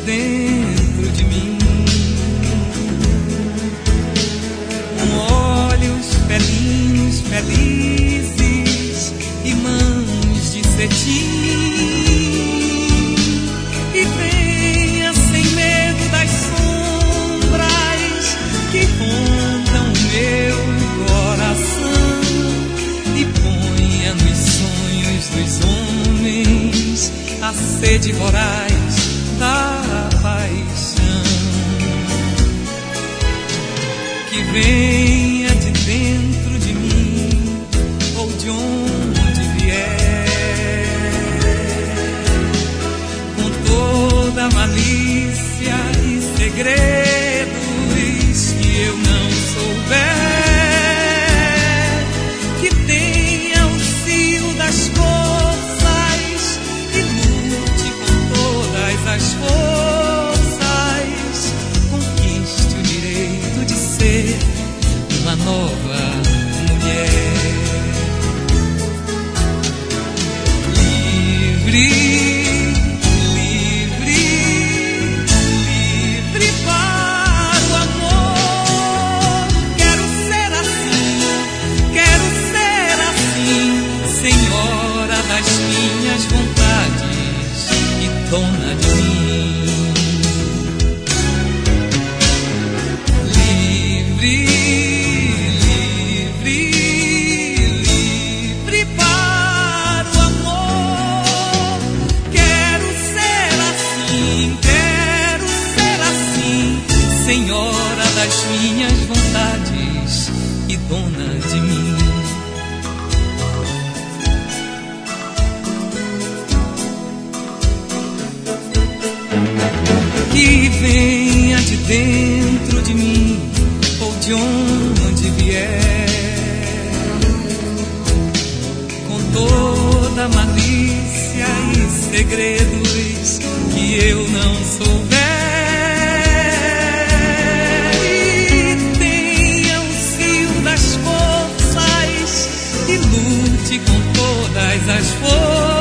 dentro de mim, com olhos felinos, felizes e mãos de cetim, e venha sem medo das sombras que rondam o meu coração, e ponha nos sonhos dos homens a sede voraz da paixão, que venha de dentro de mim ou de onde vier, com toda malícia e segredos que eu não souber, que tenha o cio das forças e lute com todas as forças, conquiste o direito de ser uma nova mulher, livre, livre, livre para o amor. Quero ser assim, senhora das minhas vontades e dona de mim. Livre, livre, livre para o amor. Quero ser assim, senhora das minhas vontades e dona de mim. Que venha de dentro de mim ou de onde vier, com toda malícia e segredos que eu não souber, e tenha o cio das forças e lute com todas as forças,